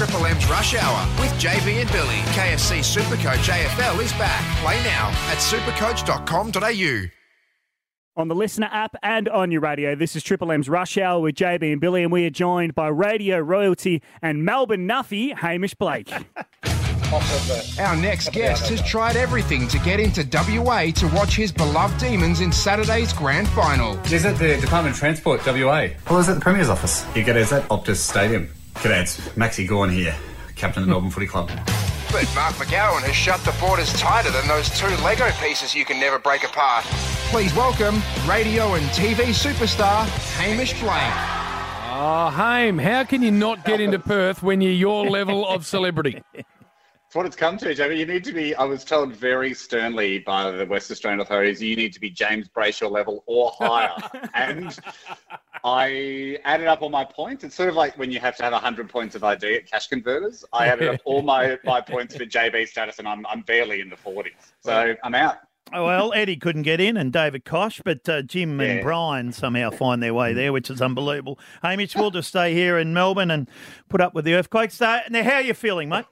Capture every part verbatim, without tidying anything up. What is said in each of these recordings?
Triple M's Rush Hour with J B and Billy. K F C Supercoach A F L is back. Play now at supercoach dot com dot a u. On the Listener app and on your radio, this is Triple M's Rush Hour with J B and Billy, and we are joined by radio royalty and Melbourne Nuffy, Hamish Blake. Our next guest has tried everything to get into W A to watch his beloved Demons in Saturday's grand final. Is it the Department of Transport, W A? Or is it the Premier's office? You get it, is that Optus Stadium? G'day, it's Maxi Gawn here, captain of the Melbourne Footy Club. But Mark McGowan has shut the borders tighter than those two Lego pieces you can never break apart. Please welcome radio and T V superstar Hamish Blake. Oh, Haim, how can you not get into Perth when you're your level of celebrity? It's what it's come to, Jamie. You need to be, I was told very sternly by the West Australian authorities, you need to be James Brayshaw level or higher. And I added up all my points. It's sort of like when you have to have one hundred points of I D at Cash Converters. I added up all my, my points for J B status, and I'm, I'm barely in the forties. So I'm out. Oh, well, Eddie couldn't get in and David Koch, but uh, Jim Yeah. and Brian somehow find their way there, which is unbelievable. Hamish, we'll just stay here in Melbourne and put up with the earthquakes. So, now, how are you feeling, mate?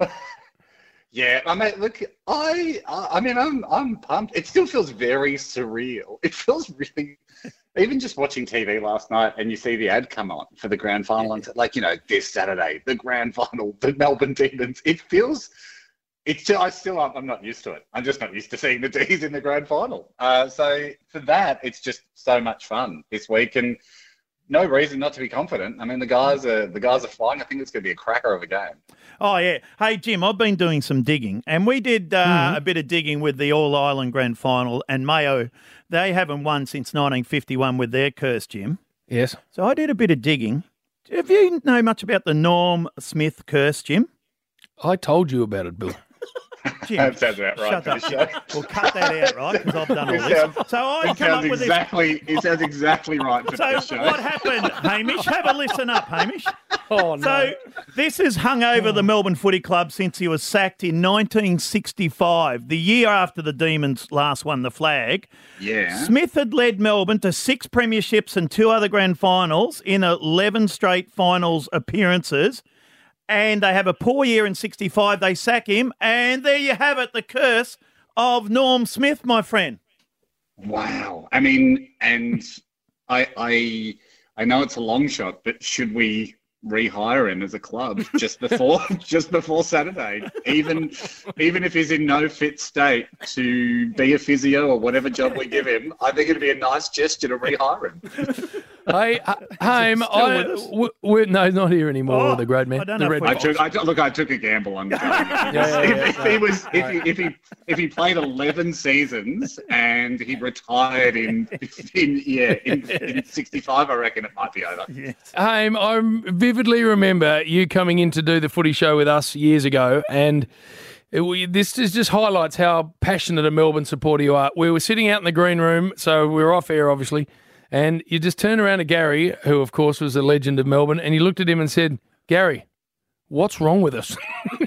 Yeah, I mean, look, I, I mean, I'm, I'm pumped. It still feels very surreal. It feels really, even just watching T V last night, and you see the ad come on for the grand final, and like, you know, this Saturday, the grand final, the Melbourne Demons. It feels, it's still, I still, I'm not used to it. I'm just not used to seeing the D's in the grand final. Uh, so for that, it's just so much fun this week, and no reason not to be confident. I mean, the guys are the guys are flying. I think it's going to be a cracker of a game. Oh, yeah. Hey, Jim, I've been doing some digging, and we did uh, mm-hmm. a bit of digging with the All-Ireland Grand Final, and Mayo, they haven't won since nineteen fifty-one with their curse, Jim. Yes. So I did a bit of digging. Have you know much about the Norm Smith curse, Jim? I told you about it, Bill. Jim, that sounds about right. Shut up. Show. We'll cut that out, right? Because I've done all It this. sounds, So I it come up sounds with exactly, this. It sounds exactly right for So this show. what happened, Hamish? Have a listen up, Hamish. Oh, no. So this has hung over the Melbourne Footy Club since he was sacked in nineteen sixty-five, the year after the Demons last won the flag. Yeah. Smith had led Melbourne to six premierships and two other grand finals in eleven straight finals appearances. And they have a poor year in sixty-five. They sack him. And there you have it, the curse of Norm Smith, my friend. Wow. I mean, and I, I, I know it's a long shot, but should we rehire him as a club just before just before Saturday, even even if he's in no fit state to be a physio or whatever job we give him? I think it'd be a nice gesture to rehire him. Hey, uh, Haim, I, w- w- no, he's not here anymore. Oh, the great man. I don't the know Red if we- I Fox. took, I took, look, I took a gamble on going. Yeah, yeah, if, yeah, if no. he was, if he, if he, if he played eleven seasons and he retired in, in yeah, in, in sixty-five, I reckon it might be over. Yes. Haim, I vividly remember you coming in to do the footy show with us years ago, and it, we, this is just highlights how passionate a Melbourne supporter you are. We were sitting out in the green room, so we were off air, obviously, and you just turned around to Gary, who, of course, was a legend of Melbourne, and you looked at him and said, Gary, what's wrong with us?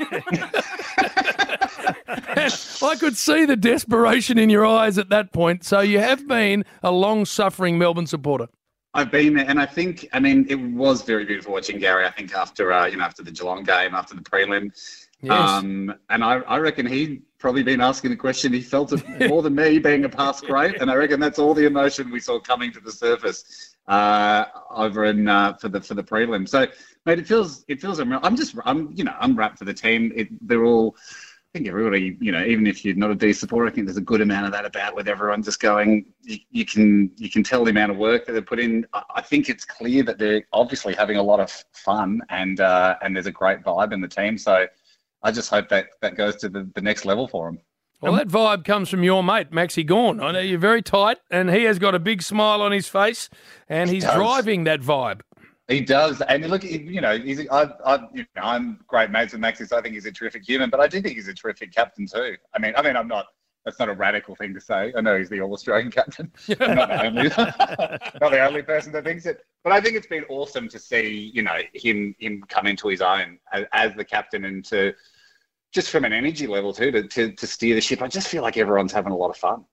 I could see the desperation in your eyes at that point. So you have been a long-suffering Melbourne supporter. I've been there, and I think, I mean, it was very beautiful watching Gary. I think after, uh, you know, after the Geelong game, after the prelim, Yes. um, and I, I reckon he'd probably been asking the question. He felt it more than me, being a past great, and I reckon that's all the emotion we saw coming to the surface uh, over in uh, for the for the prelim. So, mate, it feels it feels. I'm just, I'm, you know, I'm wrapped for the team. It, they're all. I think everybody, you know, even if you're not a D supporter, I think there's a good amount of that about with everyone just going, you, you can you can tell the amount of work that they put in. I, I think it's clear that they're obviously having a lot of fun, and uh, and there's a great vibe in the team. So I just hope that that goes to the, the next level for them. Well, that vibe comes from your mate, Maxi Gawn. I know you're very tight, and he has got a big smile on his face, and he's does. driving that vibe. He does, and look, you know, he's, I, I, you know, I'm great mates with Maxi, so I think he's a terrific human, but I do think he's a terrific captain too. I mean, I mean, I'm not. That's not a radical thing to say. I know he's the All-Australian captain. I'm not the only, not the only person that thinks it. But I think it's been awesome to see, you know, him him come into his own as, as the captain, and to just from an energy level too, to, to to steer the ship. I just feel like everyone's having a lot of fun.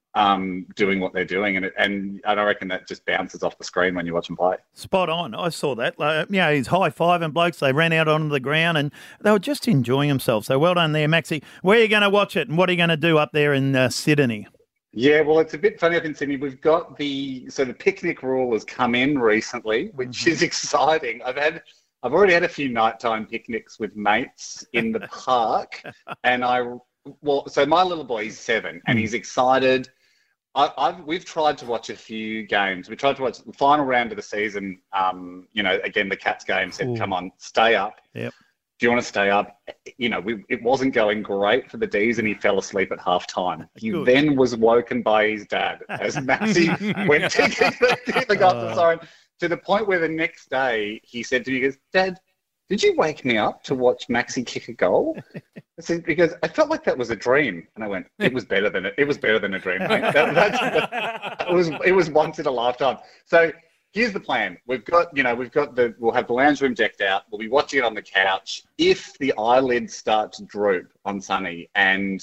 um, doing what they're doing. And, it, and I reckon that just bounces off the screen when you watch them play. Spot on. I saw that. Like, you know, he's high-fiving blokes. They ran out onto the ground and they were just enjoying themselves. So well done there, Maxie. Where are you going to watch it and what are you going to do up there in uh, Sydney? Yeah, well, it's a bit funny up in Sydney. We've got the so the picnic rule has come in recently, which mm-hmm. is exciting. I've had, I've already had a few nighttime picnics with mates in the park, and I, well, so my little boy is seven, and he's excited. I, I've we've tried to watch a few games. We tried to watch the final round of the season. Um, you know, again, the Cats game said, Ooh. "Come on, stay up." Yep. Do you want to stay up? You know, we, it wasn't going great for the D's and he fell asleep at half time. He Good. then was woken by his dad as Maxie went to the goal siren to the point where the next day he said to me, he goes, "Dad, did you wake me up to watch Maxie kick a goal?" I said, because I felt like that was a dream. And I went, it was better than it. It was better than a dream, mate. That, that's, that, it was, it was once in a lifetime. So, here's the plan. We've got, you know, we've got the, we'll have the lounge room decked out. We'll be watching it on the couch. If the eyelids start to droop on Sonny and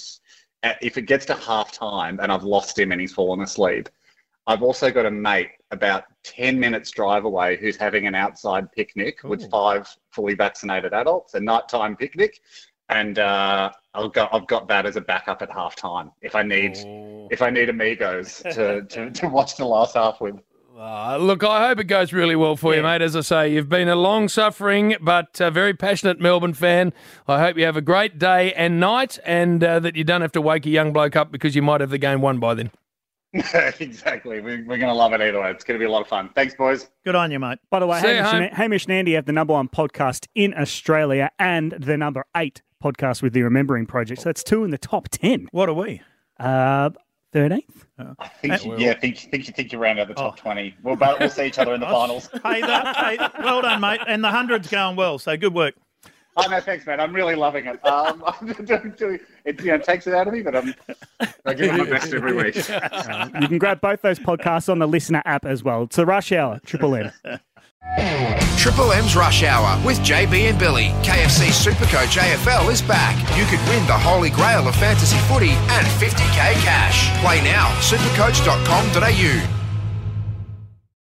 if it gets to half time and I've lost him and he's fallen asleep, I've also got a mate about ten minutes drive away who's having an outside picnic Ooh. with five fully vaccinated adults, a nighttime picnic. And uh, I've got I've got that as a backup at half time if I need oh. if I need amigos to, to, to watch the last half with. Uh, look, I hope it goes really well for yeah. you, mate. As I say, you've been a long-suffering but uh, very passionate Melbourne fan. I hope you have a great day and night and uh, that you don't have to wake a young bloke up because you might have the game won by then. Exactly. We're, we're going to love it either way. It's going to be a lot of fun. Thanks, boys. Good on you, mate. By the way, Hamish and, Hamish and Andy have the number one podcast in Australia and the number eight podcast with the Remembering Project. So that's two in the top ten. What are we? Uh... thirteenth? I think, you, yeah, I think, think you think you round out the top oh. twenty. We'll, we'll see each other in the finals. Hey, that, hey, well done, mate. And the hundred's going well, so good work. Oh, no, thanks, man. I'm really loving it. Um, I'm doing, it you know, takes it out of me, but I'm, I give it my best every week. Uh, you can grab both those podcasts on the Listener app as well. It's a Rush Hour, Triple M. Triple M's Rush Hour with J B and Billy. K F C Supercoach A F L is back. You could win the holy grail of fantasy footy and fifty K cash. Play now, supercoach dot com dot a u.